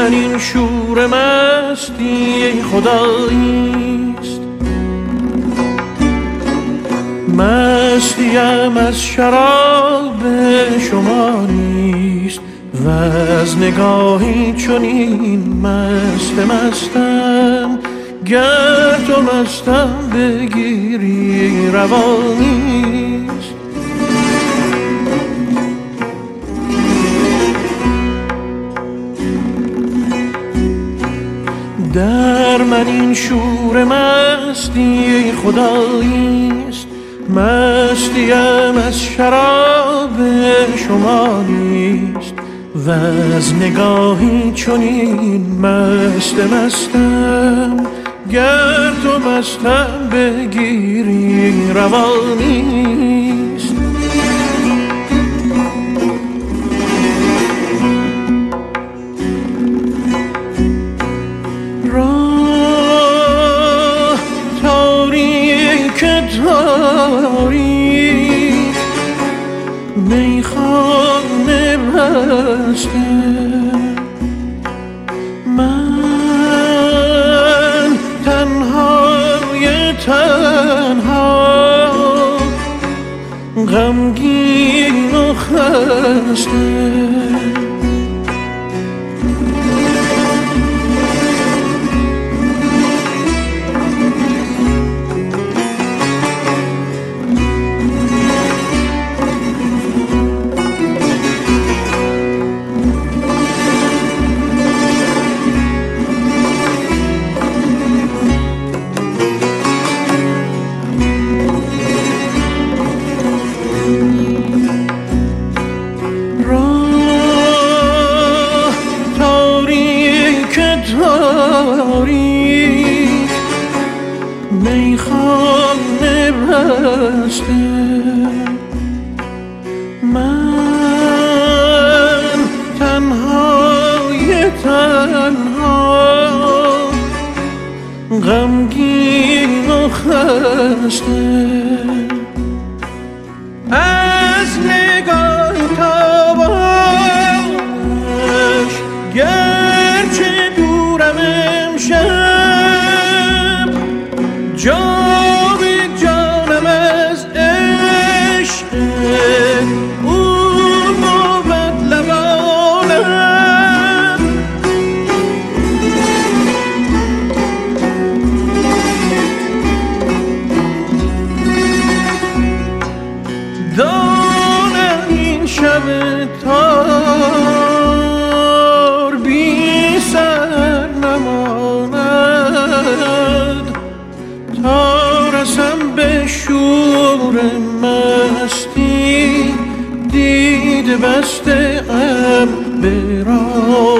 من این شور مستی خداییست، مستیم از شراب شما نیست و از نگاهی چنین مستم گر تو مستم بگیری روا نیست. در من این شور مستی خداییست، مستیم از شراب شما نیست و از نگاهی چنین مستم گر تو مستم بگیری روا نیست. راه تاریک تاریک میخانه بسته، من تنهای تنها غمگین و خسته. تاریک میخانه بسته، من تنهای تنها غمگین و خسته. از نگاه تابش گرچه دورم امشب، جام جانم از عشق او بود لبانم. دانم این شب تار بی سر نماند تا رسم به شور مستی، دید بسته ام به راه